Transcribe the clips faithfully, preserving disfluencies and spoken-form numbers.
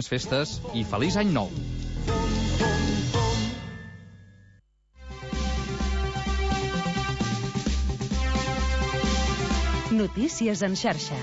bones festes i feliç any nou. Notícies en xarxa.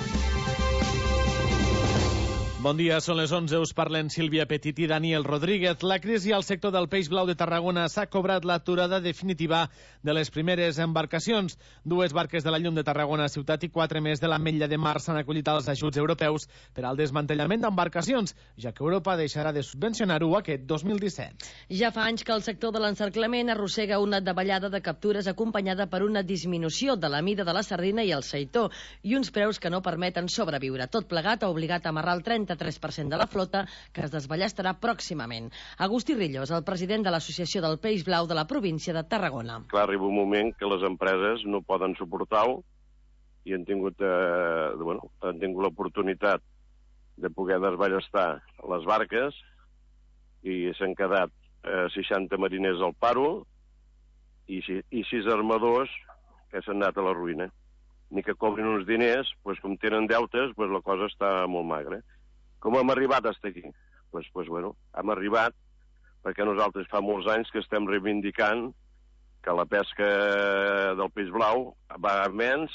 Bon dia, són les onze, us parlen Sílvia Petit i Daniel Rodríguez. La crisi al sector del peix blau de Tarragona s'ha cobrat l'aturada definitiva de les primeres embarcacions. Dues barques de la Llum de Tarragona Ciutat i quatre més de l'Ametlla de Mar s'han acollit als ajuts europeus per al desmantellament d'embarcacions, ja que Europa deixarà de subvencionar-ho aquest dos mil disset. Ja fa anys que el sector de l'encerclament arrossega una davallada de captures acompanyada per una disminució de la mida de la sardina i el seitó i uns preus que no permeten sobreviure. Tot plegat ha obligat a amarrar el trenta tres per cent de la flota, que es desballestarà pròximament. Agustí Rillos, el president de l'Associació del Peix Blau de la província de Tarragona. Clar, arriba un moment que les empreses no poden suportar-ho i han tingut, eh, bueno, han tingut l'oportunitat de poder desballestar les barques i s'han quedat eh, seixanta mariners al paro i, i sis armadors que s'han anat a la ruïna. Ni que cobrin uns diners, pues, com tenen deutes, pues, la cosa està molt magra. Com hem arribat fins aquí? Pues, pues, bueno, hem arribat perquè nosaltres fa molts anys que estem reivindicant que la pesca del peix blau va a menys.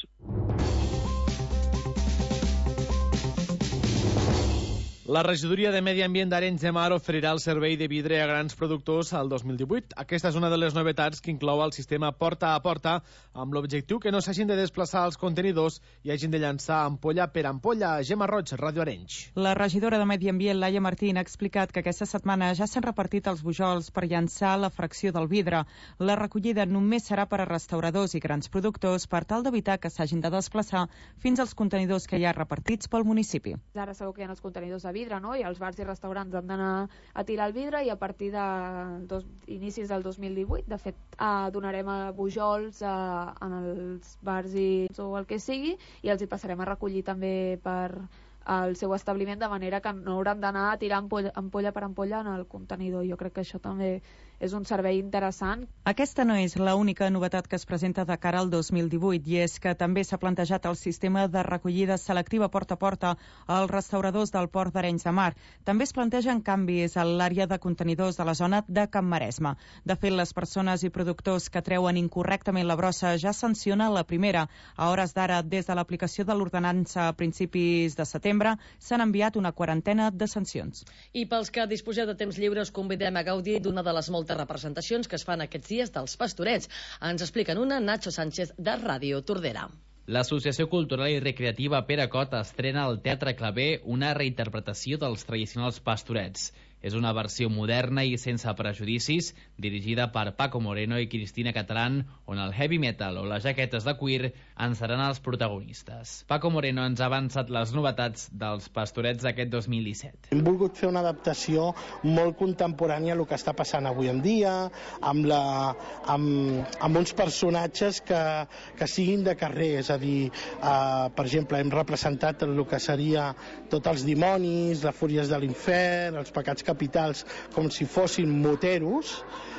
La regidoria de Medi Ambient d'Arenys de Mar oferirà el servei de vidre a grans productors al dos mil divuit. Aquesta és una de les novetats que inclou el sistema porta a porta, amb l'objectiu que no s'hagin de desplaçar els contenidors i hagin de llançar ampolla per ampolla. Gemma Roig, Ràdio Arenys. La regidora de Medi Ambient, Laia Martín, ha explicat que aquesta setmana ja s'han repartit els bujols per llançar la fracció del vidre. La recollida només serà per a restauradors i grans productors per tal d'evitar que s'hagin de desplaçar fins als contenidors que hi ha repartits pel municipi. Ara sabeu que hi ha els contenidors de vidre, no? I els bars i restaurants han d'anar a tirar el vidre i a partir de dos, inicis del dos mil divuit, de fet, eh, donarem a bujols eh, en els bars i, o el que sigui, i els hi passarem a recollir també per al seu establiment, de manera que no hauran d'anar a tirar ampolla, ampolla per ampolla en el contenidor. Jo crec que això també és un servei interessant. Aquesta no és l'única novetat que es presenta de cara al dos mil divuit, i és que també s'ha plantejat el sistema de recollida selectiva porta a porta als restauradors del Port d'Arenys de Mar. També es plantegen canvis a l'àrea de contenidors de la zona de Can Maresme. De fet, les persones i productors que treuen incorrectament la brossa ja sanciona la primera. A hores d'ara, des de l'aplicació de l'ordenança a principis de setembre, s'han enviat una quarantena de sancions. I pels que disposeu de temps lliure us convidem a gaudir d'una de les moltes representacions que es fan aquests dies dels Pastorets. Ens expliquen una Nacho Sánchez de Ràdio Tordera. L'Associació Cultural i Recreativa Pere Cot estrena al Teatre Claver una reinterpretació dels tradicionals Pastorets. És una versió moderna i sense prejudicis, dirigida per Paco Moreno i Cristina Catalán, on el heavy metal o les jaquetes de cuir en seran els protagonistes. Paco Moreno ens ha avançat les novetats dels Pastorets d'aquest dos mil disset. Hem volgut fer una adaptació molt contemporània a el que està passant avui en dia, amb, la, amb, amb uns personatges que, que siguin de carrer, és a dir, eh, per exemple, hem representat el que seria tots els dimonis, les fúries de l'infern, els pecats capitals, com si fossin moteros,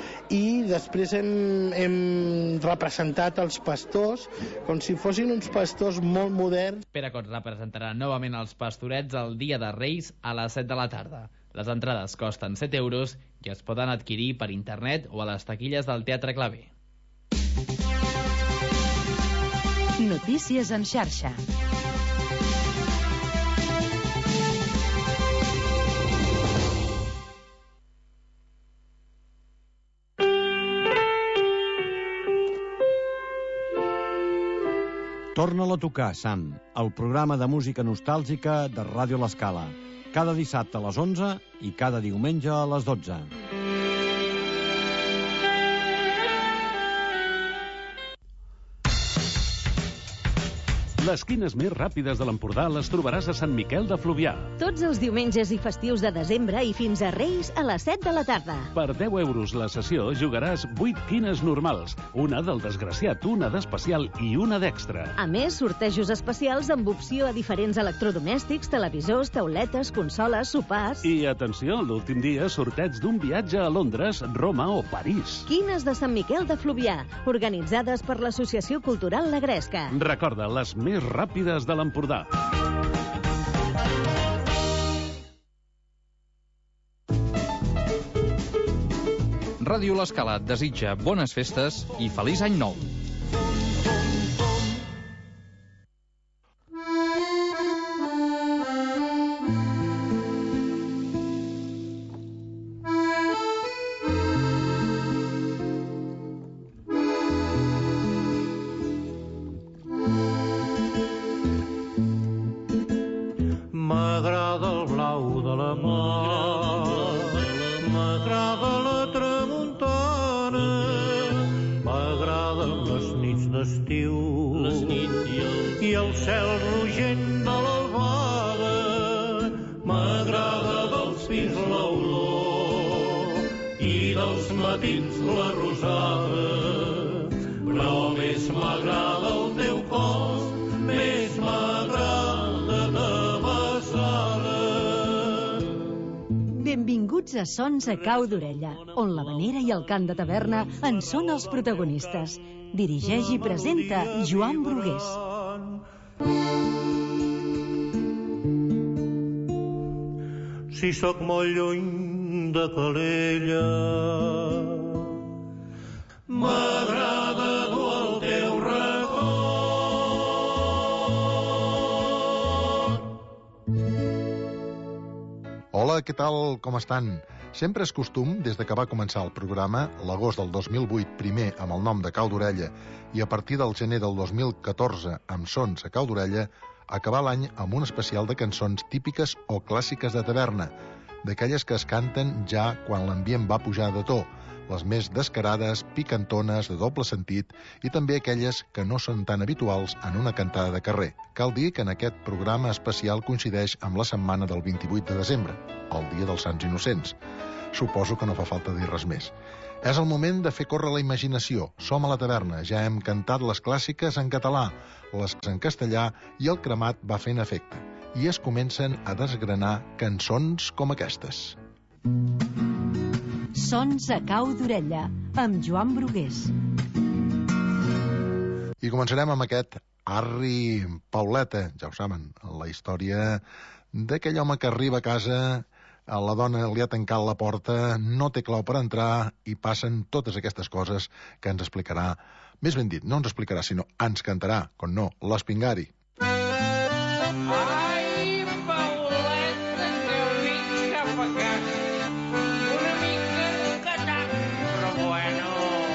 i després hem, hem representat els pastors com si fossin uns pastors molt moderns. Pere Cot representarà novament els Pastorets el dia de Reis a les set de la tarda. Les entrades costen set euros i es poden adquirir per internet o a les taquilles del Teatre Claver. Notícies en xarxa. Torna-la a tocar, Sam, el programa de música nostàlgica de Ràdio L'Escala. Cada dissabte a les onze i cada diumenge a les dotze. Les quines més ràpides de l'Empordà les trobaràs a Sant Miquel de Fluvià. Tots els diumenges i festius de desembre i fins a Reis a les set de la tarda. Per deu euros la sessió jugaràs vuit quines normals, una del desgraciat, una d'especial i una d'extra. A més, sortejos especials amb opció a diferents electrodomèstics, televisors, tauletes, consoles, sopars... I atenció, l'últim dia sorteig d'un viatge a Londres, Roma o París. Quines de Sant Miquel de Fluvià, organitzades per l'Associació Cultural La Gresca. Recorda, les més ràpides de l'Empordà. Ràdio L'Escala et desitja bones festes i feliç any nou. M'agrada el blau de la mar, m'agrada la tramuntana, m'agraden les nits d'estiu, les nits i el, i el cel rogent de l'albada, m'agrada dels pins l'olor i dels matins la rosada, però més m'agrada el teu cos, més m'agrada ta besada. Benvinguts a Sons a Cau d'Orella, on l'havanera i el cant de taverna en són els protagonistes. Dirigeix i presenta Joan Brugués. Si sóc molt lluny de Calella, m'agrada dur el teu record. Hola, què tal? Com estan? Sempre és costum, des de que va començar el programa, l'agost del dos mil vuit, primer amb el nom de Cau d'Orella, i a partir del gener del dos mil catorze amb Sons a Cau d'Orella, acabar l'any amb un especial de cançons típiques o clàssiques de taverna, d'aquelles que es canten ja quan l'ambient va pujar de to, les més descarades, picantones, de doble sentit, i també aquelles que no són tan habituals en una cantada de carrer. Cal dir que en aquest programa especial coincideix amb la setmana del vint-i-vuit de desembre, el Dia dels Sants Innocents. Suposo que no fa falta dir res més. És el moment de fer córrer la imaginació. Som a la taverna, ja hem cantat les clàssiques en català, les en castellà, i el cremat va fent efecte. I es comencen a desgranar cançons com aquestes. Sons a Cau d'Orella, amb Joan Brugués. I començarem amb aquest Arri Pauleta, ja ho saben, la història d'aquell home que arriba a casa, a la dona li ha tancat la porta, no té clau per entrar i passen totes aquestes coses que ens explicarà, més ben dit, no ens explicarà, sinó ens cantarà, com no, l'Espingari. Ai, Pauleta, que vinc cap a casa. Una mica encatat, però bueno.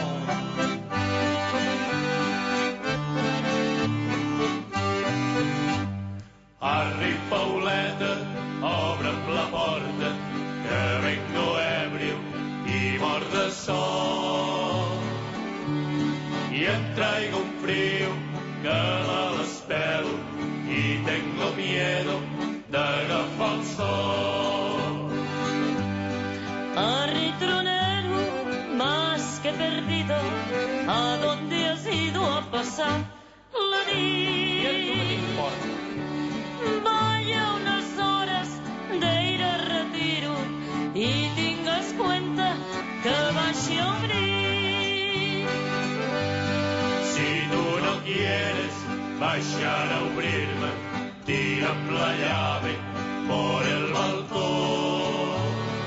Arri, Pauleta, obre'm la porta, que vengo ebrio y mort de sol. Y em traigo un frío que me l'espero y tengo miedo de agafar el sol. Arri, tronero, más que perdido, ¿a dónde has ido a pasar la nit? Vaya unas horas de ir a retiro y tengas cuenta que vas a abrir. Si tú no quieres baixar a obrir-me, tira'm la llave por el balcón.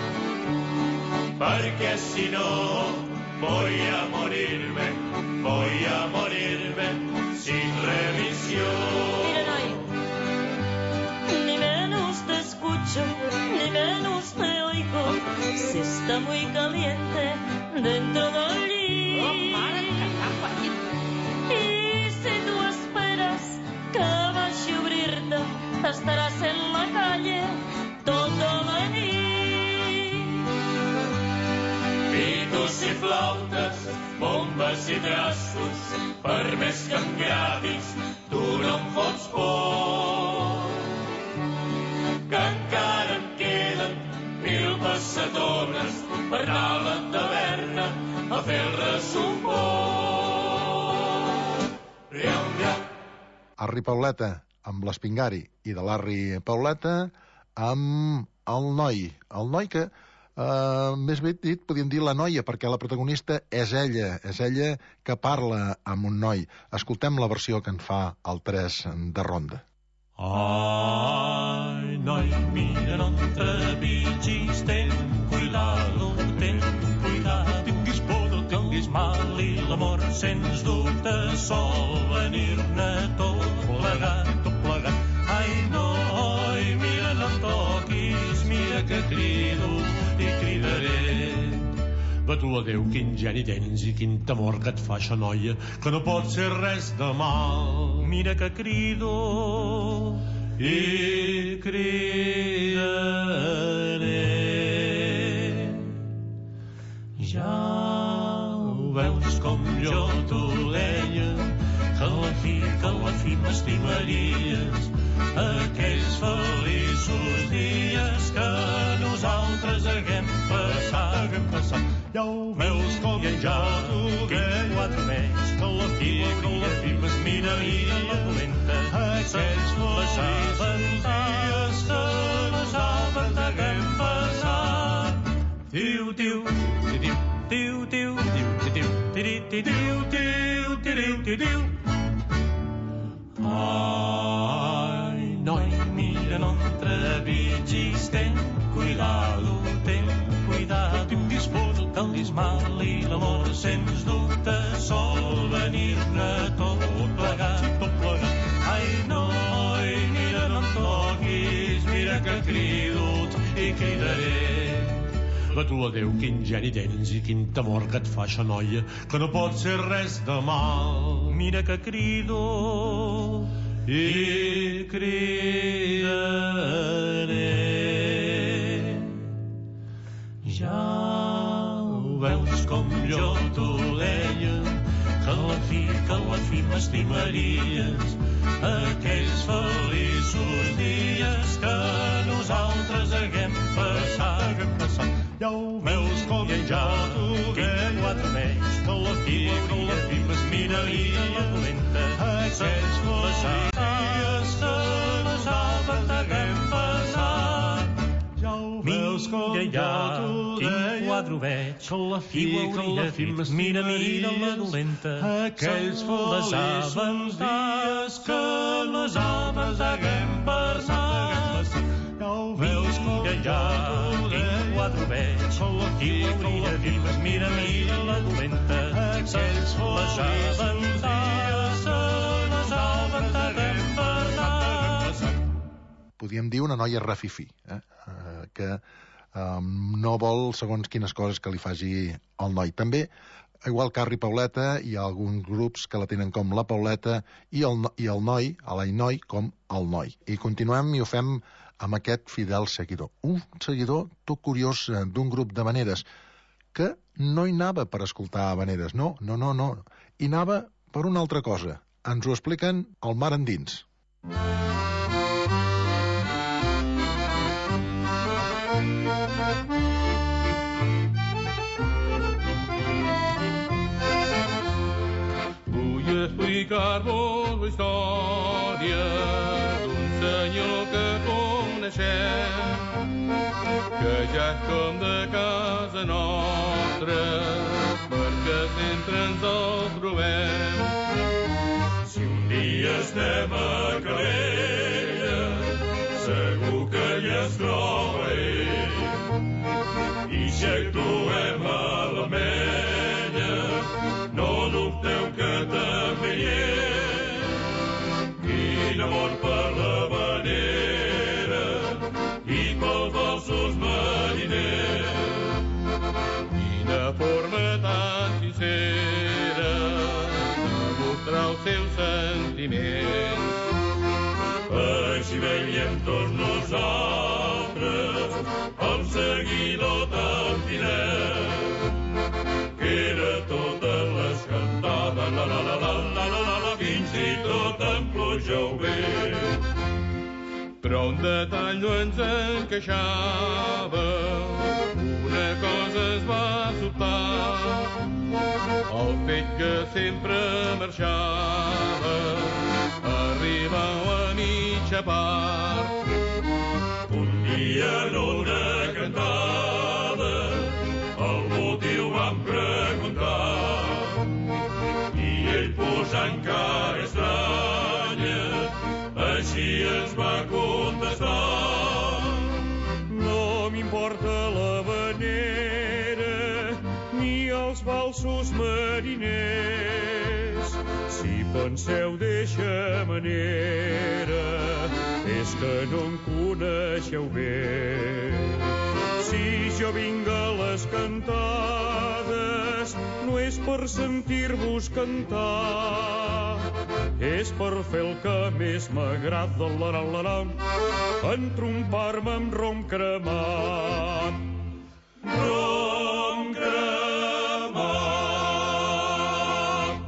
Perquè si no voy a morirme, voy a morirme sin revisión. Mira, no, ni menos te escucho, ni menos te oigo, si está muy caliente dentro de allí. Y si tú esperas que vaya a abrirte, estarás en la calle toda la nit. Pitos i flautes, bombes i traços, per més que em gradis, tu no em fots por. Que encara em queden mil passatones per anar a la taverna a fer el ressumpor. Riau, riau. Arri Pauleta, amb l'Espingari, i de l'Arri Pauleta amb el noi. El noi que, eh, més ben dit, podríem dir la noia, perquè la protagonista és ella, és ella que parla amb un noi. Escoltem la versió que en fa el tres de Ronda. Ai, noi, mira, no trepitgis, ten cuidado, ten cuidado. l'amor, sens dubte, sol venir-ne tot plegat, tot plegat. Ai, noi, mira, no em toquis, mira que crido i cridaré. Va tu a Déu, quin geni tens i quin temor que et fa això, noia, que no pot ser res de mal. Mira que crido i cridaré. Ja ho veus com jo t'ho deia, que a la fi, que a la fi m'estimaries, aquells feliços dies que nosaltres haguem passat, haguem passat. Ja ho veus com ja t'ho deia, quatre més, que a la fi, que a la fi m'estimaria la dolenta, aquells feliços dies que nosaltres haguem passat. Tiu, tiu, tiu, tiu, tiu, tiu, tiu, tiu, tiu, tiu, tiu, tiu. Ai, noi, mira, no trepitgis, ten cuidado, ten cuidado. Disposa que el mal i l'amor, sens dubte, sol venir-ne tot plegat, tot plegat. Ai, noi, mira, no em toquis, mira que crido i cridaré. Va tu a Déu, quin geni tens i quin temor que et fa això, noia, que no pot ser res de mal. Mira que crido i cridaré. Ja ho veus com jo t'ho deia, que a la fi, que a la fi m'estimaries, aquells feliços dies que nosaltres haguem passat, haguem passat. Ja ho veus com ja t'ho deia, quatre més, que a la fi, que a la fi m'estimaria la dolenta, aquells feliços dies que nosaltres haguem passat. Ja ho veus com ja t'ho deia, quadro veig, que a la fi, que a la fi m'estimaria la dolenta, aquells feliços dies que nosaltres haguem passat. Ja ho veus com ja t'ho deia, quadro veig, que a la fi, que a la fi m'estimaria la dolenta, aquells feliços dies que nosaltres haguem passat. Podríem dir una noia rafifí, eh? Uh, que um, no vol segons quines coses que li faci el noi. També, igual que Arri Pauleta, hi ha alguns grups que la tenen com la Pauleta i el, i el noi, a l'ai noi, com el noi. I continuem i ho fem amb aquest fidel seguidor. Un seguidor tot curiós d'un grup de Veneres que no hi anava per escoltar Veneres, no, no, no, no. Hi anava per una altra cosa. Ens ho expliquen al mar endins. Vull explicar-vos la història d'un senyor que coneixem, que ja és com de casa nostra, perquè sempre ens el trobem. Si un dia estem a Calella, segur que ja es troba ell, i si actuem a l'Ametlla, no dubteu que també hi és. Quin amor per la vanera i pels dolços mariners. Quina forma tan sincera de mostrar els seus sentiments. Així veiem tots nosaltres el seguidor tan fidel, que era totes les cantades, la la la la la la la, fins i tot en pluja o vent. Però un detall no ens encaixava, una cosa es va sobtar, el fet que sempre marxava, arribava a mitja part. Un dia en una cantada el motiu vam preguntar, i ell posant cara estranya així ens va contestar: no m'importa la vanera ni el els falsos mariners. Si penseu d'eixa manera, és que no em coneixeu bé. Si jo vinc a les cantades, no és per sentir-vos cantar, és per fer el que més m'agrada, entrompar-me amb rom cremat. Rom cremat.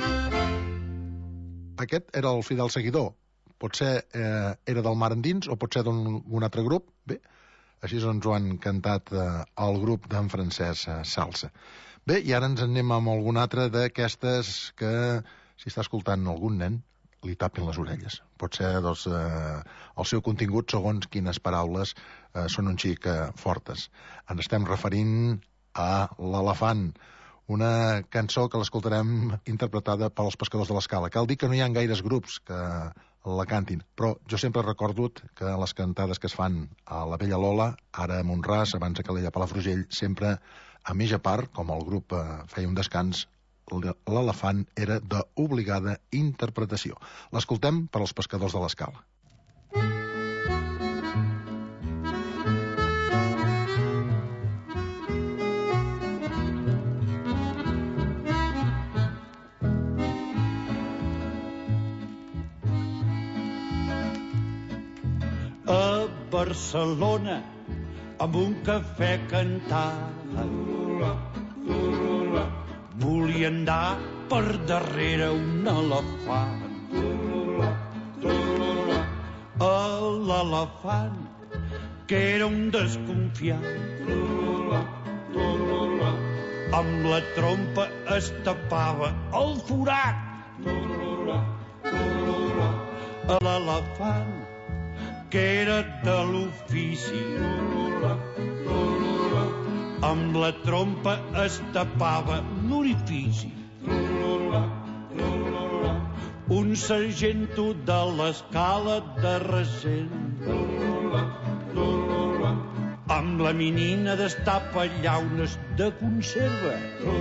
Aquest era el fidel seguidor. Potser eh, era del Mar Endins o potser d'un altre grup. Bé, així ens ho han cantat eh, el grup d'en Francesc eh, Salsa. Bé, i ara ens anem amb algun altre d'aquestes que, si està escoltant algun nen, li tapin les orelles. Potser doncs, eh, el seu contingut, segons quines paraules, eh, són un xic eh, fortes. Ens estem referint a l'Elefant, una cançó que l'escoltarem interpretada pels Pescadors de l'Escala. Cal dir que no hi ha gaires grups que la cantin, però jo sempre he recordut que les cantades que es fan a la Vella Lola, ara a Montràs, abans a Calella Palafrugell, sempre a mitja part, com el grup eh, feia un descans, l'Elefant era d'obligada interpretació. L'escoltem per als Pescadors de l'Escala. A Barcelona, amb un cafè cantant, volia andar per darrere un elefant. L'elefant, que era un desconfiat, amb la trompa es tapava el forat. L'elefant, que era de l'ofici, amb la trompa es tapava l'orifici. Un sargento de l'Escala de Resent, amb la menina destapa llaunes de conserva.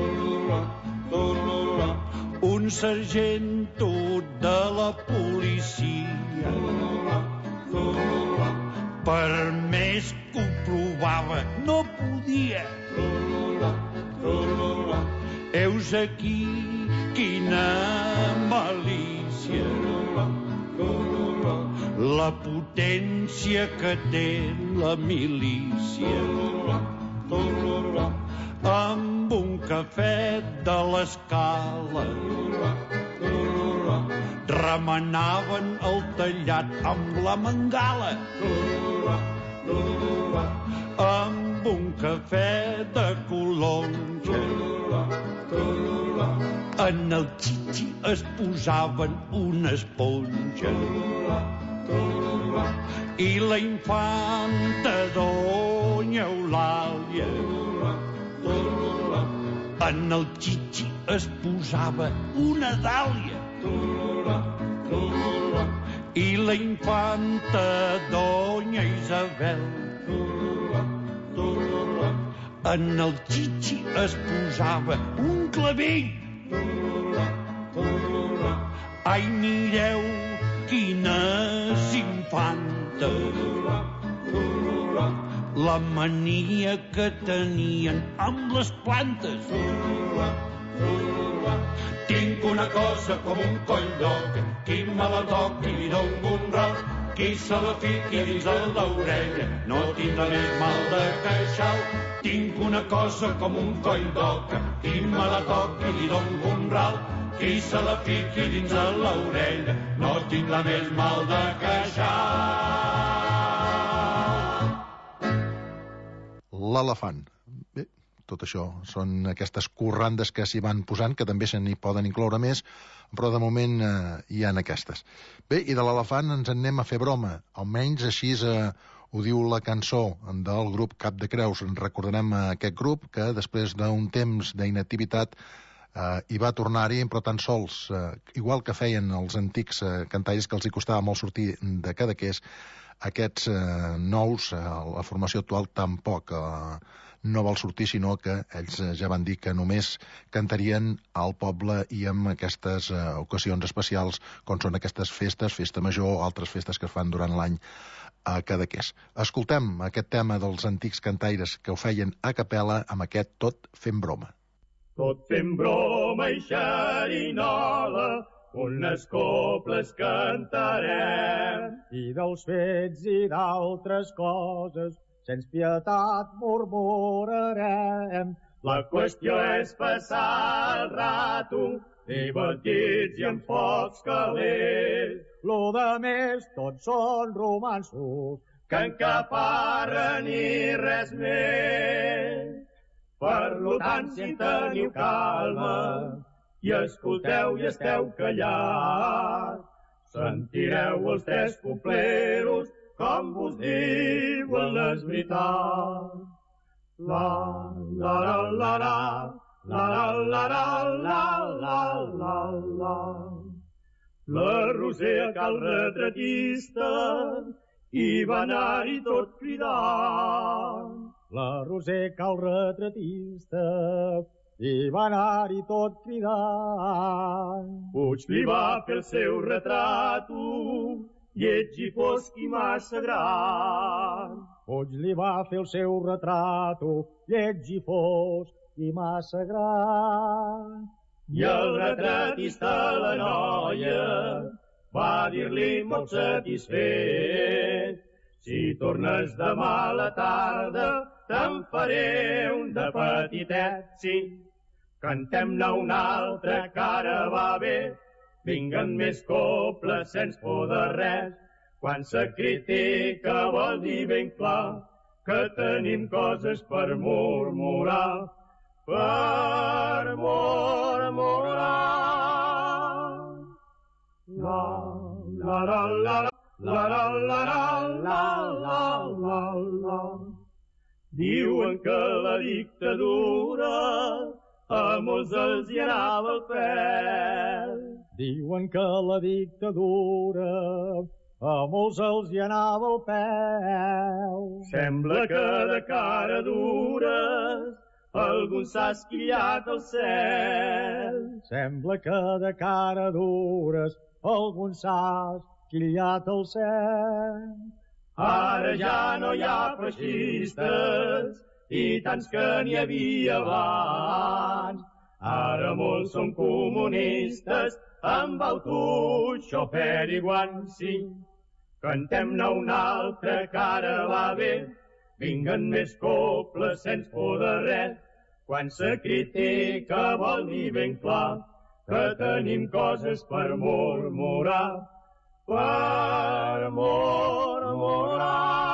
Un sargento de la policia, per més que ho provava, no podia. Heus aquí quina malícia, la potència que té la milícia. Amb un cafè de l'Escala remenaven el tallat amb la mangala. Amb un cafè de Colonja en el xixi es posaven una esponja. I la infanta Doña Eulàlia en el xixi es posava una dàlia. I la infanta Doña Isabel en el xixi es posava un clavell. Ai, mireu quines infantes, la mania que tenien amb les plantes. Tinc una cosa com un coll d'oca, qui me la toqui li dono un ral, qui se la fiqui dins de l'orella no tindrà més mal de queixal. Tinc una cosa com un coll d'oca, qui me la toqui li dono un ral, qui se la fiqui dins de l'orella no tindrà més mal de queixal. L'Elefant. Bé, tot això són aquestes corrandes que s'hi van posant, que també se n'hi poden incloure més, però de moment eh, hi ha aquestes. Bé, i de l'Elefant ens en anem a fer broma, almenys així eh, ho diu la cançó del grup Cap de Creus. En recordarem aquest grup que després d'un temps d'inactivitat eh, hi va tornar-hi, però tan sols, eh, igual que feien els antics eh, cantaires que els hi costava molt sortir de Cadaqués, aquests eh, nous, eh, la formació actual tampoc eh, no vol sortir, sinó que ells eh, ja van dir que només cantarien al poble i en aquestes eh, ocasions especials, com són aquestes festes, festa major o altres festes que es fan durant l'any a Cadaqués. Escoltem aquest tema dels antics cantaires que ho feien a capella amb aquest Tot fent broma. Tot fent broma i xerinola, unes coples cantarem. I dels fets i d'altres coses, sense pietat murmurarem. La qüestió és passar el rato, divertits i amb focs calents. Lo de més tots són romanços, que encaparren i res més. Per lo tant, si teniu calma i escolteu i esteu callats, sentireu els tres copleros com vos diuen les veritats. La, la, la, la, la, la, la, la, la, la, la, la. La Roser a cal retratista i va anar-hi tot cridant. La Roser cal retratista i va anar-hi tot cridant. Puig li va fer el seu retrato, lleig i fosc i massa gran. Puig li va fer el seu retrato, lleig i fosc i massa gran. I el retratista a la noia va dir-li molt satisfet: si tornes demà a la tarda, te'n faré un de petitet. Sí, cantem-ne una altra que ara va bé, vinguen més coples sense por de res. Quan se critica vol dir ben clar que tenim coses per murmurar, per murmurar. La, la, la, la, la, la, la, la, la, la, la. Diuen que la dictadura a molts els hi anava el pèl. Diuen que la dictadura a molts els hi anava el pèl. Sembla que de cara dures algun s'ha esquillat al cel. Sembla que de cara dures algun s'ha esquillat al cel. Ara ja no hi ha feixistes i tants que n'hi havia abans. Ara molts són comunistes amb autot, xofer i guants. Sí, cantem-ne una altra que ara va bé, vinguen més coples sense por de res. Quan se critica vol dir ben clar que tenim coses per murmurar, per murmurar.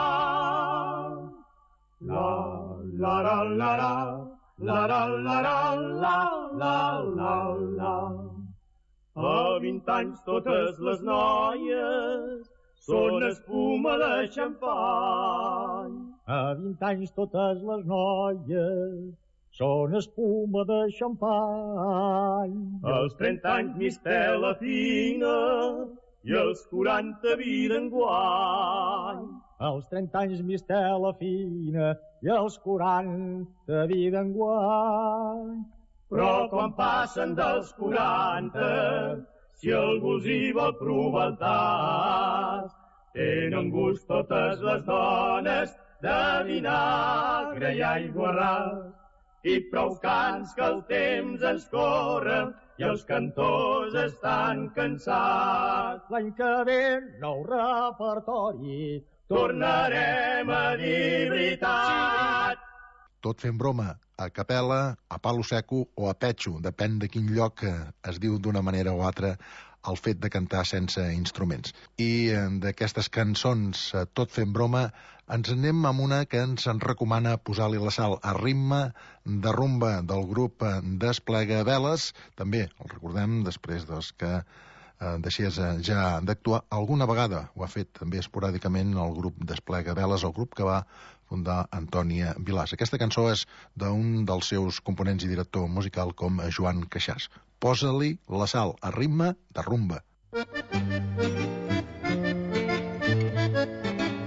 La, la, la, la, la, la, la, la, la, la, la, la. A vint anys totes les noies són espuma de xampany. A vint anys totes les noies són espuma de xampany. Als trenta anys mistela fina i als quaranta vida enguany. Als trenta anys mistela fina i als quaranta vida enguany. Però quan passen dels quaranta, si algú els hi vol provar el tas, tenen gust totes les dones de vinagre i aigua ras. I prou cants que el temps ens corre i els cantors estan cansats. L'any que ve, nou repertori, tornarem a dir veritat. Tot fent broma, a capella, a palo seco o a petxo, depèn de quin lloc es diu d'una manera o altra el fet de cantar sense instruments. I d'aquestes cançons, tot fent broma, ens anem amb una que ens en recomana posar-li la sal a ritme de rumba del grup Desplega Veles. També el recordem després doncs, que eh, deixés ja d'actuar alguna vegada. Ho ha fet també esporàdicament el grup Desplega Veles, el grup que va fundar Antònia Vilàs. Aquesta cançó és d'un dels seus components i director musical com Joan Queixàs. Posa-li la sal a ritme de rumba.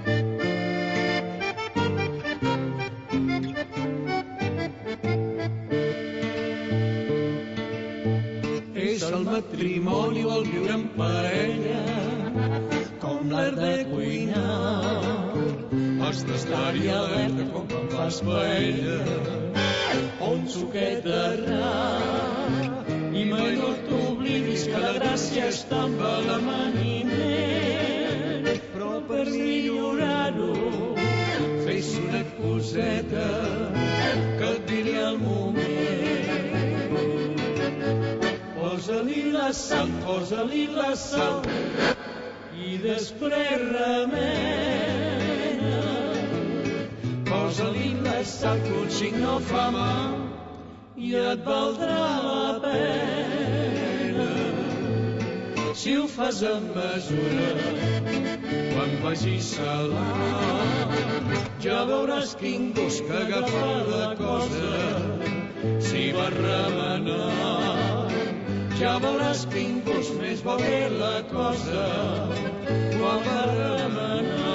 És el matrimoni o el viure en parella, com l'art de cuinar. Has d'estar-hi alerta com quan fas paella, o un suquet de ra. I mai no t'oblidis que la gràcia està amb l'amaniment. Però per millorar-ho, fes una coseta que et diré al moment. Posa-li la sal, posa-li la sal, i després remena. Posa-li la sal, que un xic no fa mal, i et valdrà la pena. Si ho fas amb mesura, quan vagis salat, ja veuràs quin gust que agafa la cosa. Si vas remenar, ja veuràs quin gust més bo té la cosa quan va remenar.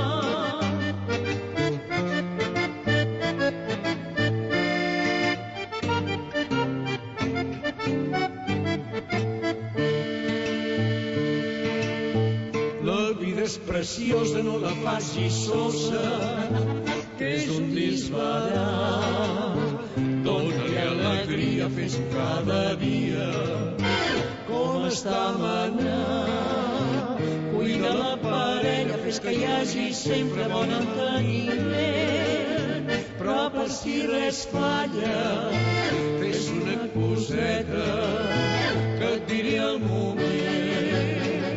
La vida és preciosa, no la facis sosa, que és un disbarat. Dóna-li alegria, fes-ho cada dia, com està manat. Cuida la parella, fes que hi hagi sempre bon enteniment. Però per si res falla, fes una coseta que et diré al moment.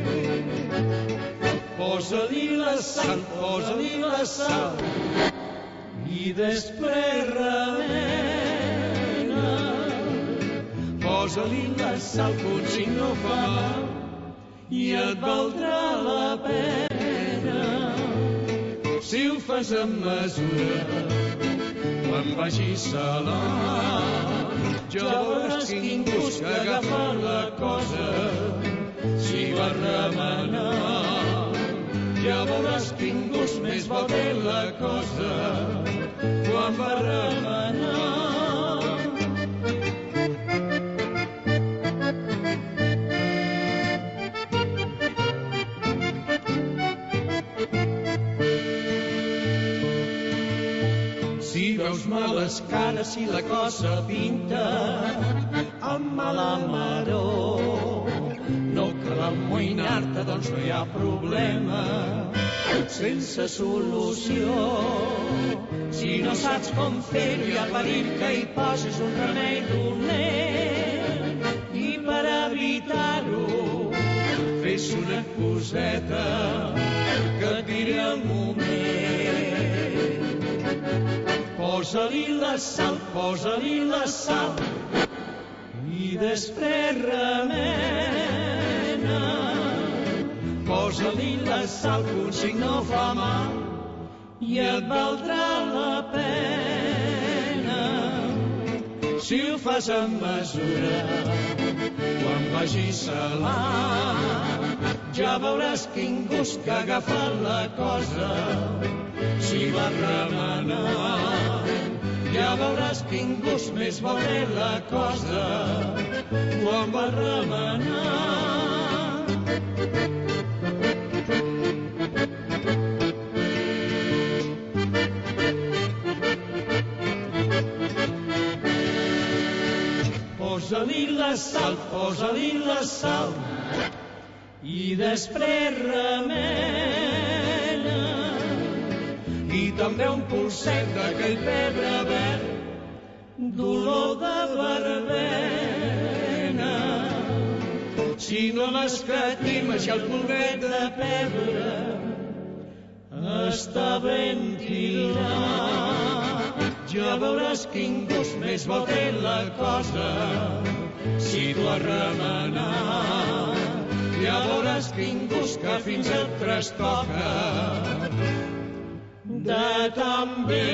Posa-li la sal, posa-li la sal, i després remena. Posa-li la sal, que un xic no fa mal, i et valdrà la pena. Si ho fas amb mesura, quan vagis salat, ja veuràs quin gust que agafa la cosa. Si vas remenar, ja veuràs quin gust més bo té la cosa quan va remenar. Si veus males cares, si la cosa pinta amb mala maror, no cal amoïnar-te, doncs no hi ha problema sense solució. Si no saps com fer-ho, hi ha perill que hi posis un remei dolent. I per evitar-ho, fes una coseta que et diré al moment. Posa-li la sal, posa-li la sal, i després remena. Posa-li la sal, que un xic no fa mal, i et valdrà la pena. Si ho fas amb mesura, quan vagis salat, ja veuràs quin gust que agafa la cosa. Si vas remenar, ja veuràs quin gust més bo té la cosa quan vas remenar. Posa-li la sal, posa-li la sal, i després remena. I també un polset d'aquell pebre verd, d'olor de verbena. Si no m'escatimes i el polvet de pebre està ben tirat, ja veuràs quin gust més bo té la cosa. Si tu has remenat, ja veuràs quin gust que fins et trastoca. De tan bé,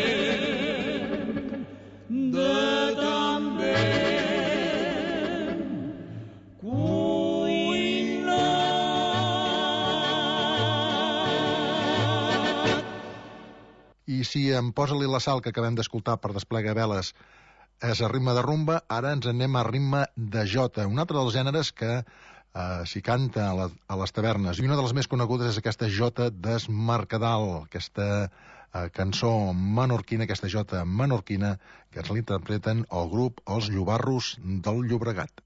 de tan bé I si dèiem, posa-li la sal que acabem d'escoltar per Desplega Veles, és a ritme de rumba, ara ens anem a ritme de jota, un altre dels gèneres que eh, s'hi canta a, la, a les tavernes. I una de les més conegudes és aquesta jota d'Esmercadal, aquesta eh, cançó menorquina, aquesta jota menorquina, que ens l'interpreten el grup Els Llobarros del Llobregat.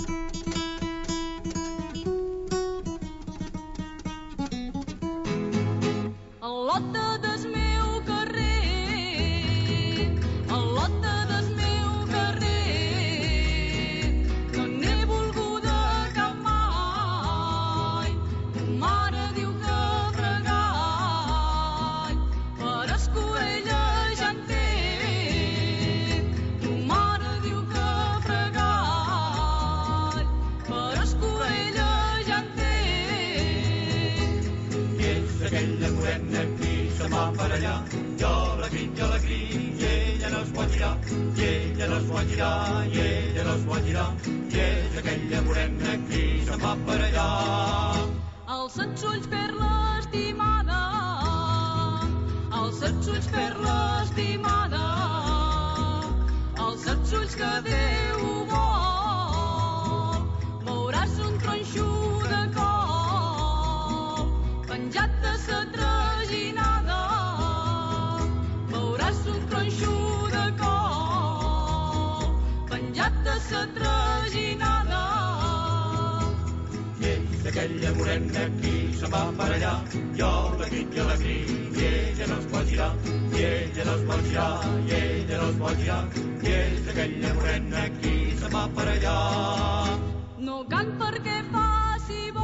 Aquella morena aquí se'n va per allà, jo la crit i la crit, i ella no es pot girar, i ella no es pot girar, i ella no es pot girar, i és aquella morena aquí se'n va per allà. No cant perquè faci bo,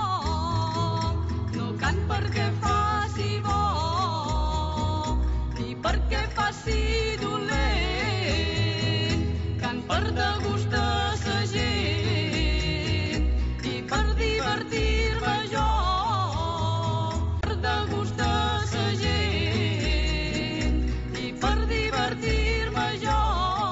no cant perquè faci bo, ni perquè faci dolent, cant per degustar sa gent i per divertir-me jo, per degustar sa gent i per divertir-me jo.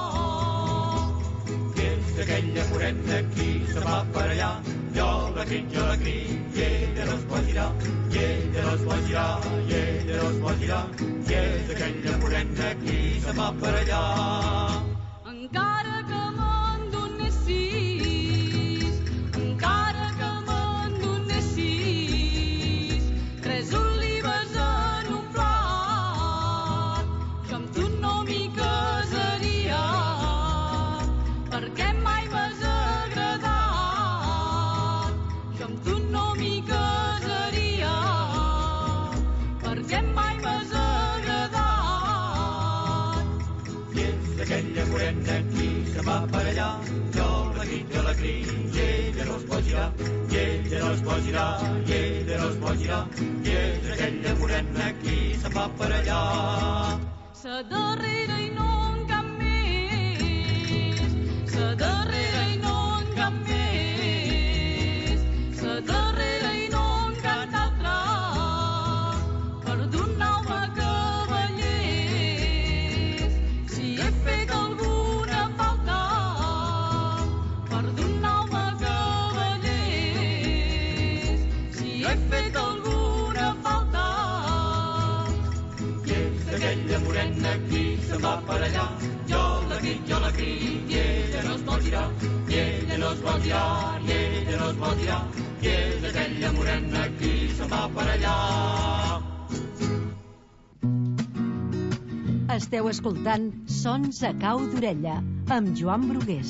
I és aquella morena aquí se'n va per allà, jo la crit, jo la crit, i ella no es pot girar, i ella no es pot girar, i ella no es pot girar, i és aquella morena aquí se'n va per allà. Encara que me'n donessis, encara que me'n donessis, tres olives en un plat, jo amb tu no m'hi casaria, perquè mai m'has agradat. Jo amb tu no m'hi casaria, perquè mai m'has agradat. I és aquella morena aquí se'n va per allà, jo la crit, jo la crit, i ella no es pot girar, i ella no es pot girar, i ella no es pot girar, i és aquella morena aquí se'n va per allà. Sa darrera i no en cap més, sa darrera i no en cap més, sa darrera i no en cap altra, per donar-me cavallers, si he fet alguna falta, per donar-me cavallers, si he fet alguna falta. I és aquella morena aquí se'n va per allà, jo la crit, jo la crit, i ella no es pot girar, i ella no es pot girar, i ella no es pot girar, i és aquella morena aquí se'n va per allà. Esteu escoltant Sons a cau d'orella, amb Joan Brugués.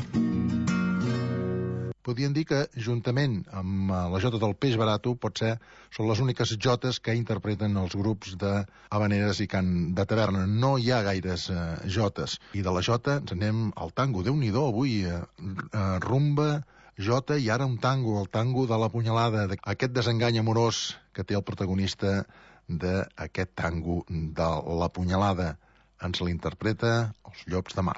Podríem dir que, juntament amb la jota del peix barato, potser són les úniques jotes que interpreten els grups de habaneres i cant de taverna. No hi ha gaires eh, jotes. I de la jota ens anem al tango. Déu-n'hi-do, avui, eh, eh, rumba, jota i ara un tango, el tango de la punyalada, aquest desengany amorós que té el protagonista d'aquest tango de la punyalada. Ens l'interpreta els Llops de Mar.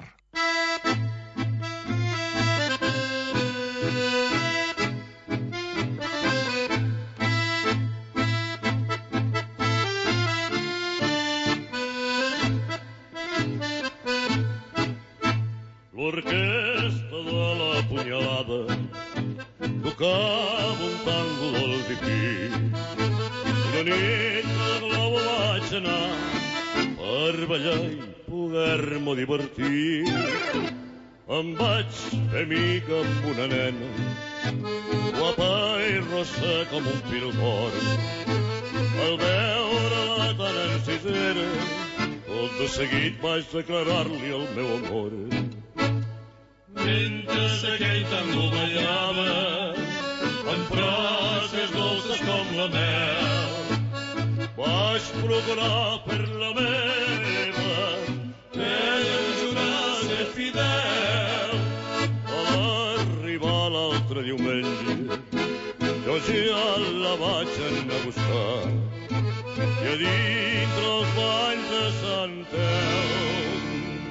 L'orquestra de la punyalada tocava un tango del pipí. Una nit de globo vaig anar ballar i poder-me divertir. Em vaig fer amiga amb una nena, guapa i rossa com un fil d'or. Al veure-la tan encisera, tot de seguit vaig declarar-li el meu amor. Mentre aquell tango ballava, amb frases dolces com la mel, vaig procurar per la meva ella jurar ser fidel. A l'arribar l'altre diumenge jo ja la vaig anar a buscar i a dintre els balls de Sant Elm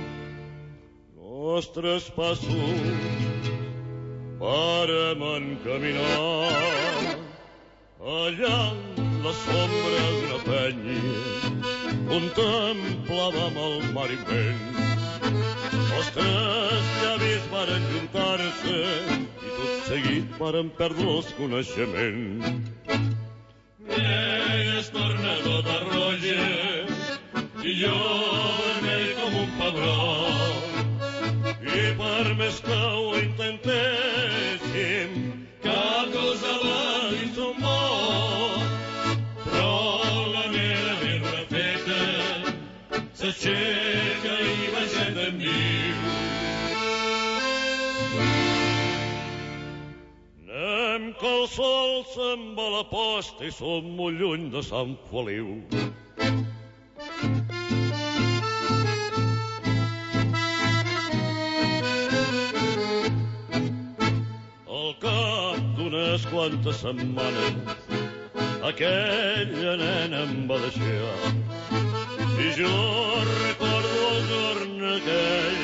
nostres passos vàrem encaminar. Allà les sombres d'una penya contemplàvem el mar immens. Els tres llavis varen juntar-se i tot seguit varen perdre els coneixements. Ella es torna tota roja i jo vermell com un pebrot. I per més que ho intentéssim, cap cosa va dins un món. Però la meva ben refeta s'aixeca i baixet en viu. Anem que el sol se'n va a la posta i som molt lluny de Sant Feliu. Unes quantes setmanes aquella nena em va deixar i jo recordo el jorn aquell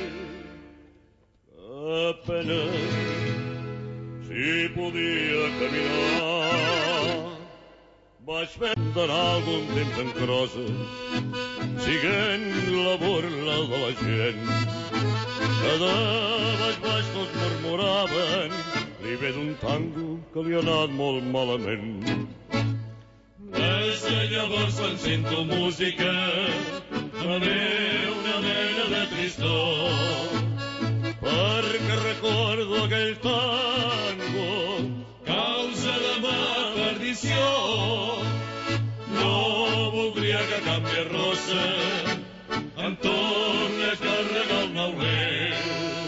que apenas si podia caminar. Vaig d'anar algun temps en crosses siguent la burla de la gent que de baix baix tots murmuraven li ve d'un tango que li ha anat molt malament. Des de llavors quan sento música me ve una mena de tristor perquè recordo aquell tango causa de ma perdició. No voldria que cap més rossa em torni a carregar el nauler.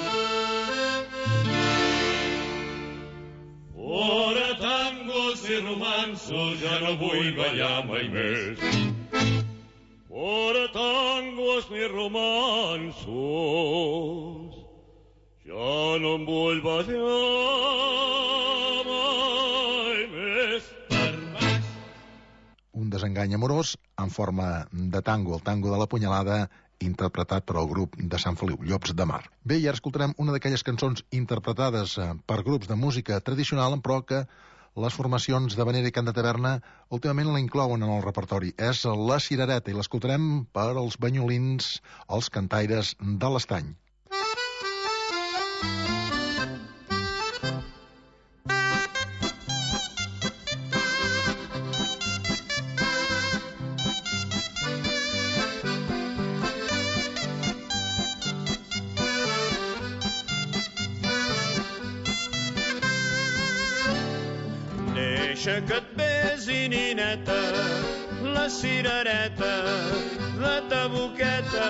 Fora tangos i romanços, ja no vull ballar mai més. Fora tangos ni romanços, ja no em vull ballar mai més. Un desengany amorós en forma de tango, el tango de la punyalada, interpretat per al grup de Sant Feliu, Llops de Mar. Bé, i ara escoltarem una d'aquelles cançons interpretades per grups de música tradicional, però que les formacions de Vanera i Cant de Taverna últimament la inclouen en el repertori. És La Cirereta, i l'escoltarem per als banyolins, els cantaires de l'Estany. Deixa que et besi, nineta, la cirereta de ta boqueta.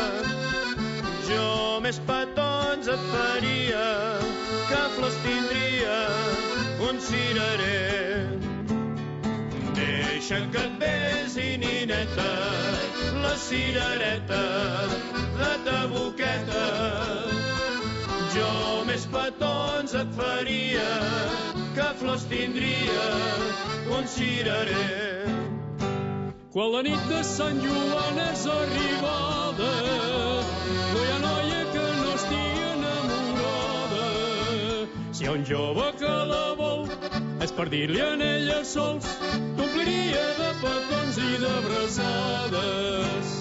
Jo més petons et faria, que flors tindria un cirerer. Deixa que et besi, nineta, la cirereta de ta boqueta. Jo més petons et faria, que flors tindria un cirerer. Quan la nit de Sant Joan és arribada, no hi ha noia que no estigui enamorada. Si hi ha un jove que la vol, és per dir-li a ella sols, t'ompliria de petons i d'abraçades.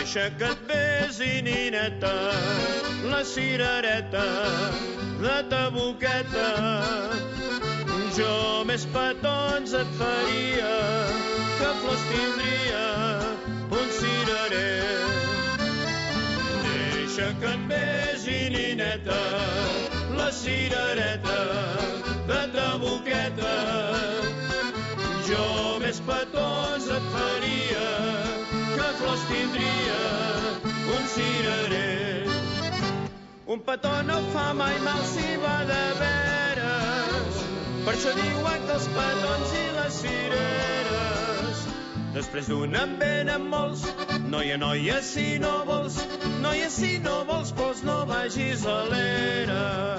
Deixa que et besi, nineta, la cirereta de ta boqueta. Jo més petons et faria, que flors tindria un cirerer. Deixa que et besi, nineta, la cirereta de ta boqueta. Jo més petons et faria, que flors tindria un cirerer. Un petó no fa mai mal si va de veres, per això diuen que els petons i les cireres després d'un en venen molts. Noia, noia, si no vols, noia, si no vols, pols no vagis a l'era.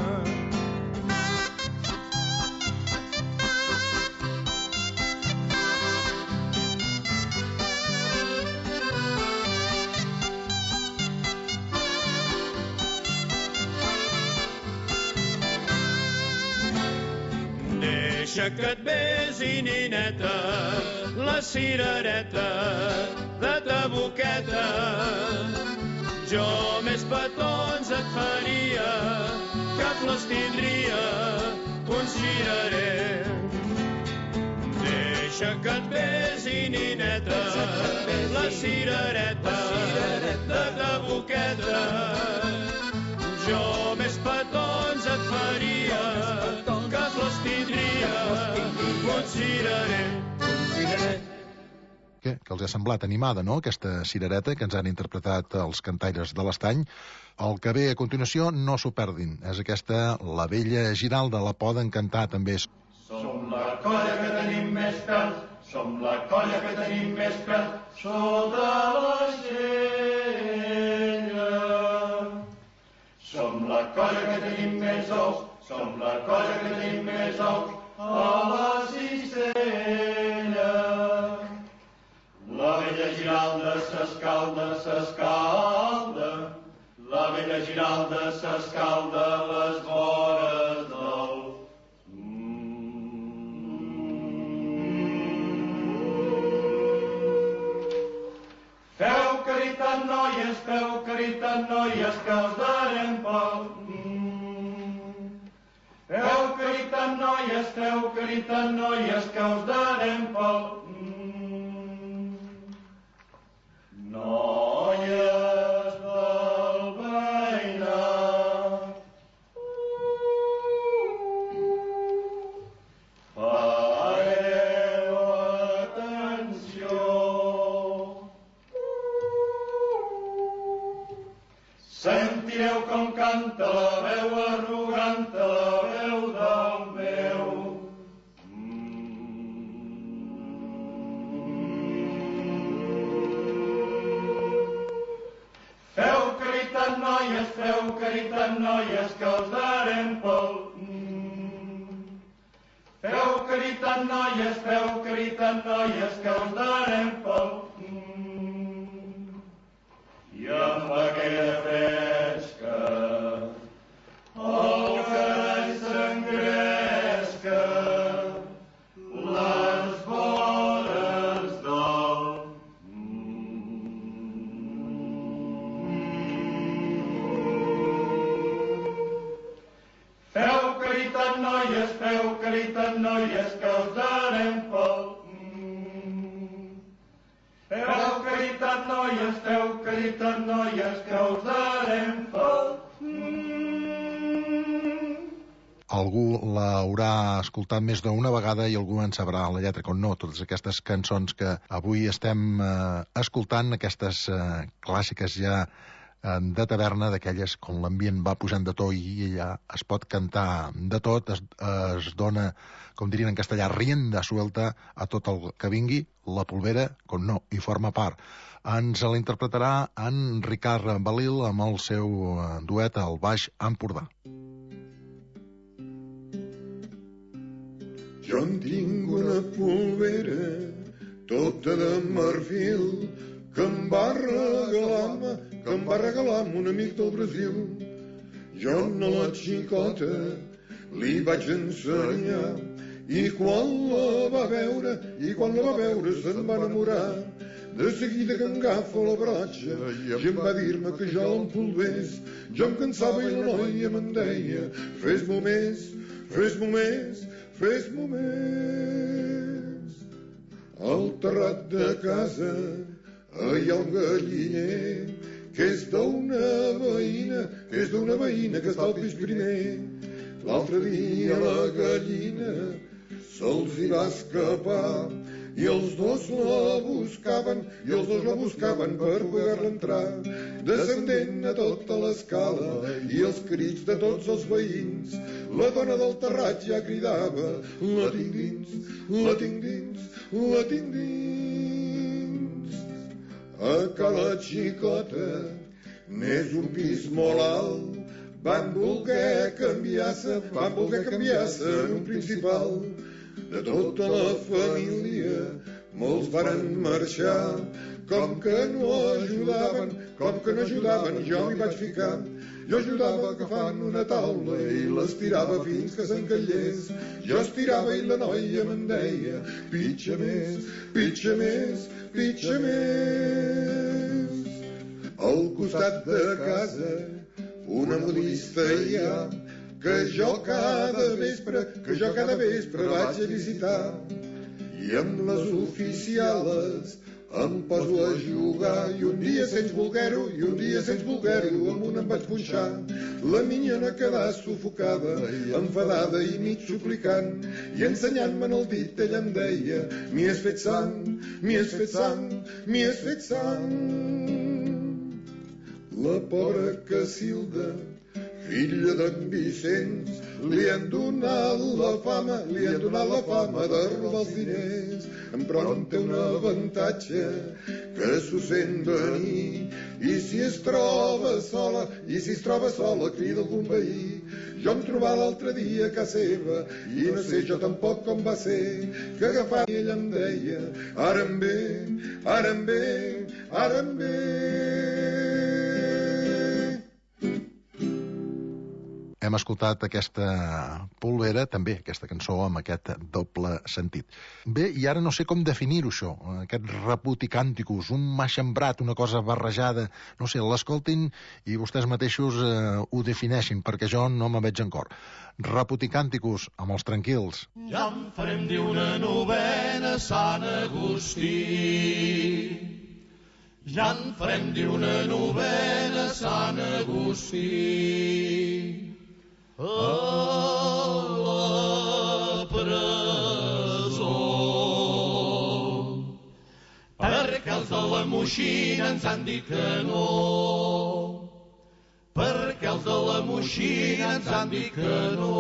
Deixa que et besi, nineta, la cirereta de ta boqueta. Jo més petons et faria, que flors tindria un cirerer. Deixa que et besi, nineta, la cirereta de ta boqueta. Jo més petons et faria, que flors tindria un cirerer. Què? Que els ha semblat animada, no?, aquesta cirereta que ens han interpretat els cantaires de l'Estany. El que ve a continuació no s'ho perdin. És aquesta, La vella Giralda, la poden cantar també. Som la colla que tenim més pèl, som la colla que tenim més pèl, sota la cella. Som la colla que tenim més ous, som la colla que tenim més ous, a la cistella. La vella Giralda s'escalda, s'escalda, la vella Giralda s'escalda a les vores del... Feu caritat, noies, feu caritat, noies, que us darem pel... Feu caritat, noies, feu caritat, noies, que us darem pel... Noies del veïnat, fareu atenció. Sentireu com canta la veu arrogant, la veu del meu. Feu caritat, noies, feu caritat, noies, que us darem pel... Feu caritat, noies, feu caritat, noies, que us darem pel... I amb aquella fresca el carall s'engresca les vores del... Feu caritat, noies, feu caritat, noies, que us darem pel... Feu caritat, noies, feu caritat, noies, que us darem pel... Algú l'haurà escoltat més d'una vegada i algú en sabrà la lletra, com no, totes aquestes cançons que avui estem eh, escoltant, aquestes eh, clàssiques ja eh, de taverna, d'aquelles com l'ambient va pujant de to i ja es pot cantar de tot, es, es dona, com dirien en castellà, rienda suelta a tot el que vingui, la polvera, com no, hi forma part. Ens l'interpretarà en Ricard Balil amb el seu eh, duet al Baix Empordà. Jo en tinc una polvera tota de marfil que em va regalar que em va regalar un amic del Brasil. Jo a la xicota li vaig ensenyar i quan la va veure, i quan la va veure se'n va enamorar. De seguida que em agafa la brotxa i em va dir-me que jo l'empolvés. Jo em cansava i la noia me'n deia fes-m'ho més, fes-m'ho més, fes-m'ho més. Al terrat de casa hi ha un galliner que és d'una veïna, que és d'una veïna que està al pis primer. L'altre dia la gallina se'ls hi va escapar i els dos la buscaven, i els dos la buscaven per poder-la entrar. Descendent a tota l'escala i els crits de tots els veïns, la dona del terrat ja cridava la tinc dins, la tinc dins, la tinc dins. A cada xicota n'és un pis molt alt, van voler canviar-se, van voler canviar-se en un principal. De tota la família molts varen marxar, com que no ajudaven, com que no ajudaven, jo m'hi vaig ficar. Jo ajudava agafant una taula i l'estirava fins que s'encallés. Jo estirava i la noia me'n deia pitja més, pitja més, pitja més. Al costat de casa una modista hi ha que jo cada vespre, que jo cada vespre vaig a visitar. I amb les oficiales em poso a jugar i un dia sense voler-ho, i un dia sense voler-ho amb un em vaig punxar. La minyona quedà sufocada, enfadada i mig suplicant, i ensenyant-me en el dit ella em deia m'hi has fet sang, m'hi has fet sang, m'hi has fet sang. La pobra Casilda, filla d'en Vicenç, li han donat la fama, li han donat la fama de robar els diners. Però en té un avantatge, que s'ho sent venir, i si es troba sola, i si es troba sola, crida algun veí. Jo em trobava l'altre dia a casa seva, i no sé jo tampoc com va ser, que agafava i ella em deia ara em ve, ara em ve, ara em ve. Hem escoltat aquesta polvera, també aquesta cançó amb aquest doble sentit. Bé, i ara no sé com definir-ho això, aquest reputicànticus, un maxembrat, una cosa barrejada, no sé, l'escoltin i vostès mateixos eh, ho defineixin, perquè jo no me veig en cor. Reputicànticus, amb els tranquils. Ja en farem dir una novena a Sant Agustí. Ja en farem dir una novena a Sant Agustí. A la presó, perquè els de la Moixina ens han dit que no, perquè els de la Moixina ens han dit que no.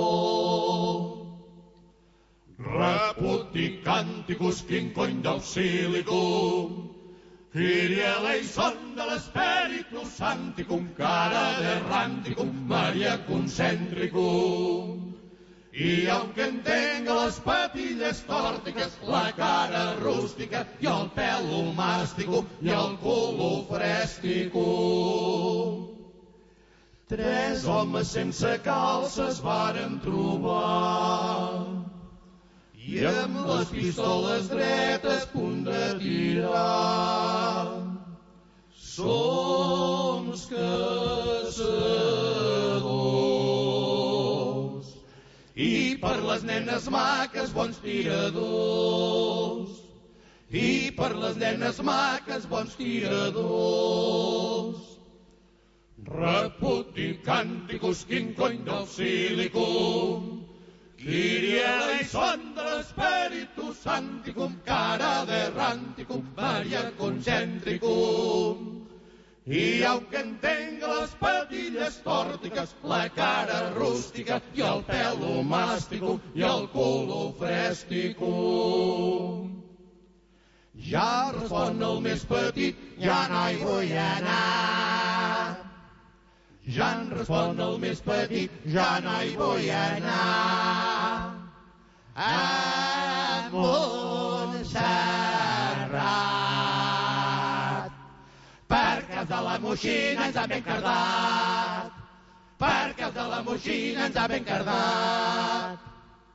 Reputicànticus quincony del silicum, Kyrie eleison de l'Esperitus Sancticum, cara de ranticum, Maria concentricum. Y aunque tenga las patillas tórticas, la cara rústica y el pelo màstico y el culo frèstico. Tres homes sense calces varen trobar i amb les pistoles dretes punt de tirar. Som caçadors i per les nenes maques bons tiradors, i per les nenes maques bons tiradors. Reputicànticus quincony del silicum, Kyrie eleison de l'Esperitus Sancticum, cara de ranticum, Maria concentricum. Y aunque tenga las patillas tórticas, la cara rústica y el pelo mástico y el culo frèstico. Ja respon el més petit, ja no hi vull anar. Ja en respon el més petit, ja no hi vull anar. A Montserrat, perquè els de la Moixina ens han ben cardat, perquè els de la Moixina ens han ben cardat.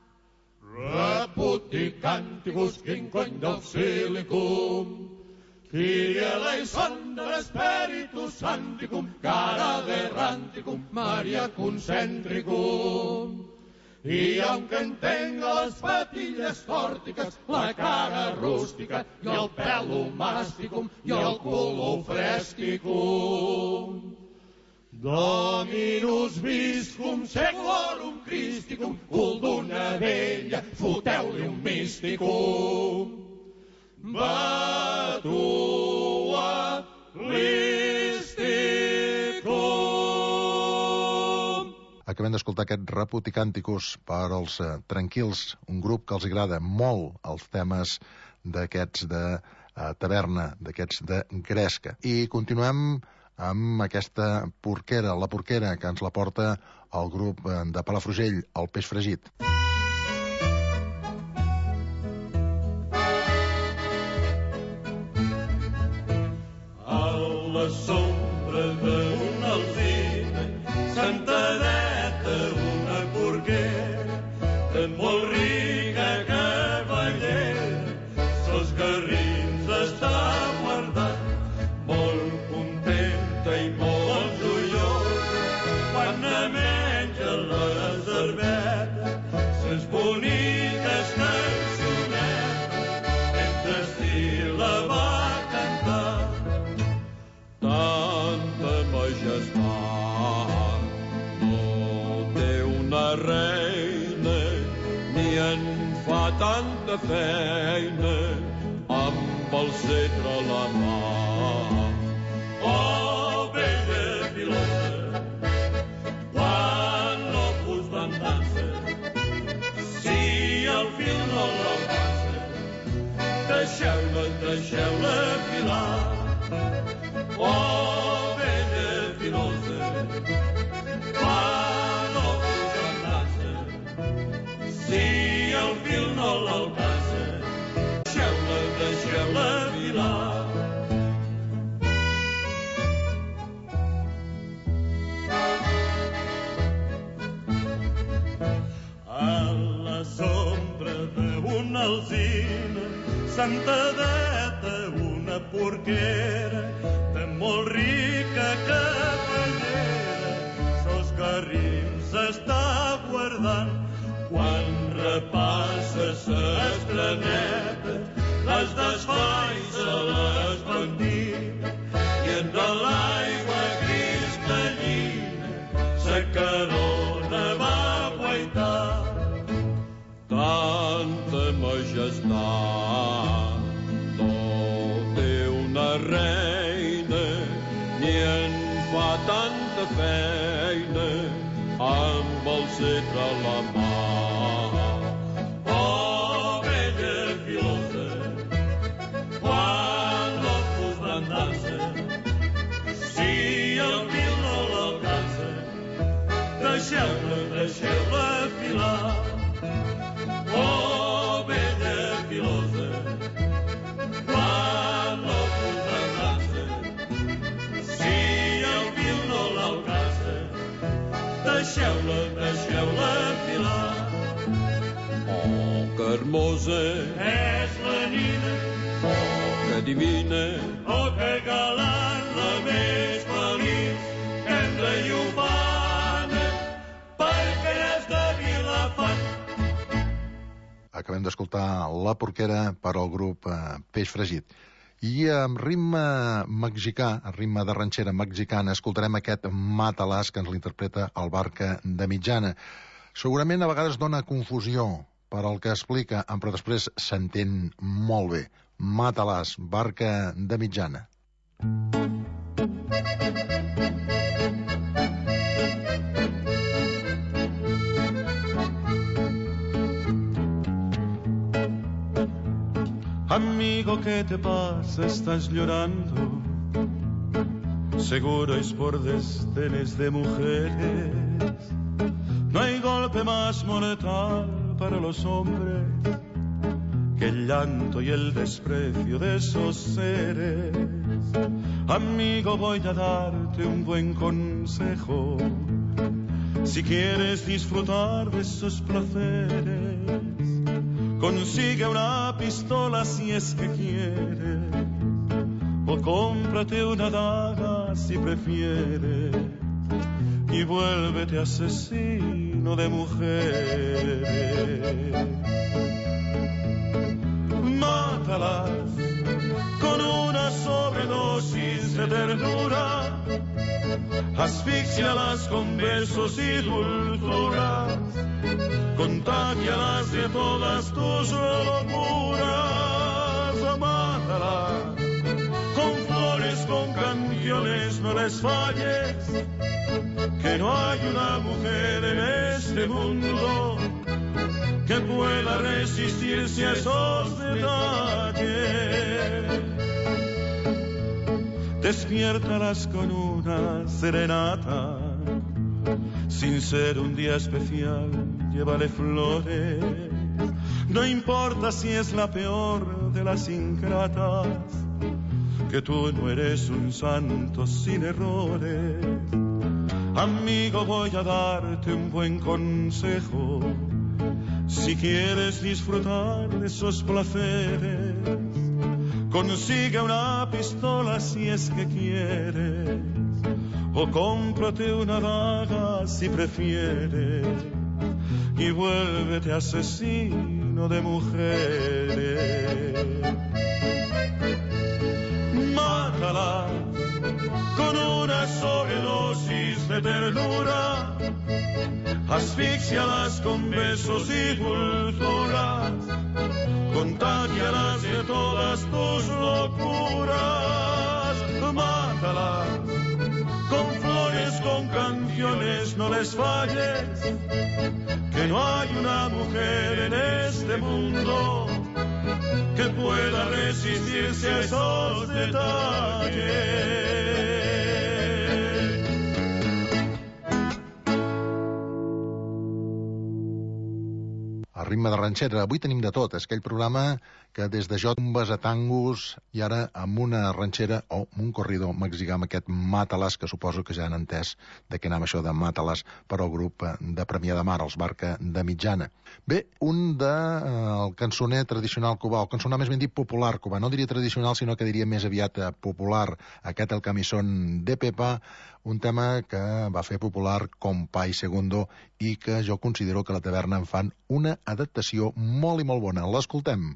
Reputicànticus quincony del silicum, Kyrie eleison del Spiritus Sancticum, cara de ranticum, Maria concentricum. Y aunque tenga las patillas tòrtiques, la cara rústica, i el pèl màsticum, i el cul fresticum. Dominus viscum seclorum Christicum, cul d'una vella, foteu-li un místicum. Batua listicum. Acabem d'escoltar aquest Reputicànticus per als eh, Tranquils, un grup que els agrada molt els temes d'aquests de eh, taverna, d'aquests de gresca. I continuem amb aquesta porquera, la porquera que ens la porta el grup eh, de Palafrugell, el Peix Fregit. A la sombra d'un alzina, sentadeta una porquera, de molt rica cavallera, sos garrins està guardant, molt contenta i molt joiosa, quan ne menja les herbetes, ses boniques cançonetes, mentre estil la va cantar. Tanta majestat no té una reina, ni en fa tanta feina amb el cetre a la mà. Oh, bella pilosa, quan l'opus bandança, si al fil no l'alcança, deixeu-la, deixeu-la filar. Oh, bella filosa, quan l'opus bandança, si al fil no l'alcança, deixeu-la, deixeu-la filar. Una alzina, sentadeta una porquera, de molt rica cavallera, sos garrins s'està guardant, quan repassa s'estreneta, les desfais a les bandines, i en de l'aigua cristal·lina, sa carona va guaitar. Tanta majestat no té una reina, ni en fa tanta feina amb el cetre a la mà. Oh, bella filosa, quan l'opus bandança, si el fil no l'alcança, deixeu-la, deixeu-la filar. Oh, bella filosa, quan l'opus bandança, si el fil no l'alcança, deixeu-la, deixeu-la filar. Oh, que hermosa és la nina, oh, que divina, oh, que galant, la més feliç, que entre i ufana, perquè és de Vilafant. Acabem d'escoltar La porquera per al grup eh, Peix Fregit. I amb ritme mexicà, amb ritme de ranxera mexicana, escoltarem aquest Matalàs que ens l'interpreta el Barca de Mitjana. Segurament a vegades dona confusió per al que explica, però després s'entén molt bé. Matalàs, Barca de Mitjana. Amigo, ¿qué te pasa? ¿Estás llorando? Seguro es por desdenes de mujeres. No hay golpe más mortal para los hombres que el llanto y el desprecio de esos seres. Amigo, voy a darte un buen consejo. Si quieres disfrutar de esos placeres, consigue una pistola si es que quieres. o cómprate una daga si prefieres y vuélvete asesino de mujeres. Mátalas con una sobredosis de ternura, asfixialas con besos y dulzuras, contágialas de todas tus locuras. Mátalas con flores, con canciones, no les falles, que no hay una mujer en este mundo que pueda resistirse a esos detalles. Despiértalas con una serenata, sin ser un día especial, llévale flores. No importa si es la peor de las ingratas, que tú no eres un santo sin errores. Amigo, voy a darte un buen consejo. Si quieres disfrutar de esos placeres, consigue una pistola si es que quieres, o cómprate una daga si prefieres, y vuélvete asesino de mujeres. Mátala con una sobredosis de ternura, asfixialas con besos y dulzuras, contágialas de todas tus locuras. Mátalas con flores, con canciones, no les falles, que no hay una mujer en este mundo que pueda resistirse a esos detalles. A ritme de ranxera, avui tenim de tot. És aquell programa que des de jombes a tangos i ara amb una ranxera o amb un corridor mexicà, amb aquest Mátalas, que suposo que ja han entès de què anava això de Mátalas per al grup de Premià de Mar, els Barca de Mitjana. Bé, un de eh, el cançoner tradicional cubà, el cançoner més ben dit popular cubà, no diria tradicional, sinó que diria més aviat popular, aquest El Camisón de Pepa, un tema que va fer popular Compay Segundo i que jo considero que la taverna en fan una adaptació molt i molt bona. L'escoltem.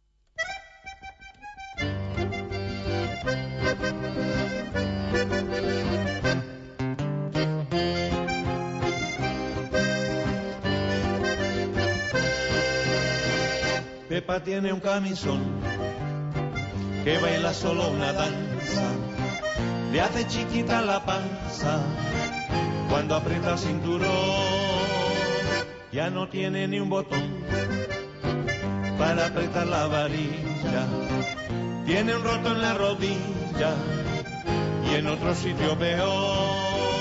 Pepa tiene un camisón que baila solo una danza, le hace chiquita la panza cuando aprieta el cinturón, ya no tiene ni un botón para apretar la varilla, tiene un roto en la rodilla y en otro sitio peor.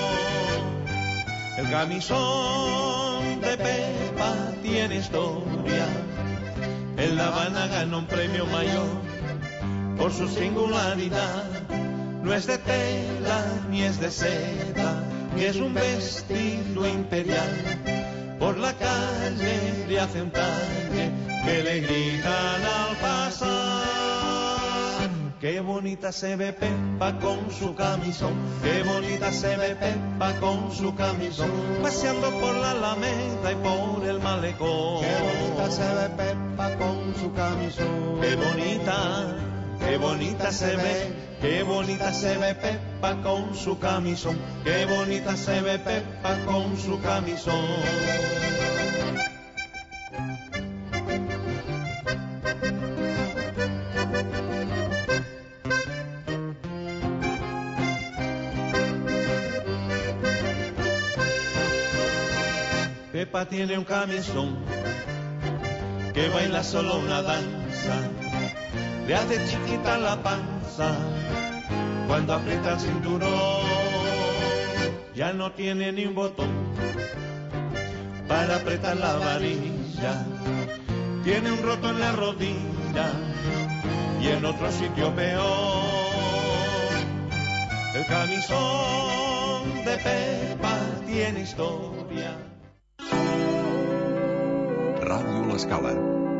El camisón de Pepa tiene historia, en La Habana ganó un premio mayor por su singularidad. No es de tela, ni es de seda, ni es un vestido imperial. Por la calle le hace un talle que le gritan al pasar. Qué bonita se ve Pepa con su camisón, qué bonita se ve Pepa con su camisón, paseando por la Alameda y por el malecón. Qué bonita se ve Pepa con su camisón, qué bonita, qué bonita se ve, qué bonita se ve Pepa con su camisón, qué bonita se ve Pepa con su camisón. Pepa tiene un camisón que baila solo una danza, le hace chiquita la panza cuando aprieta el cinturón, ya no tiene ni un botón para apretar la varilla, tiene un roto en la rodilla y en otro sitio peor. El camisón de Pepa tiene historia. Ràdio L'Escala.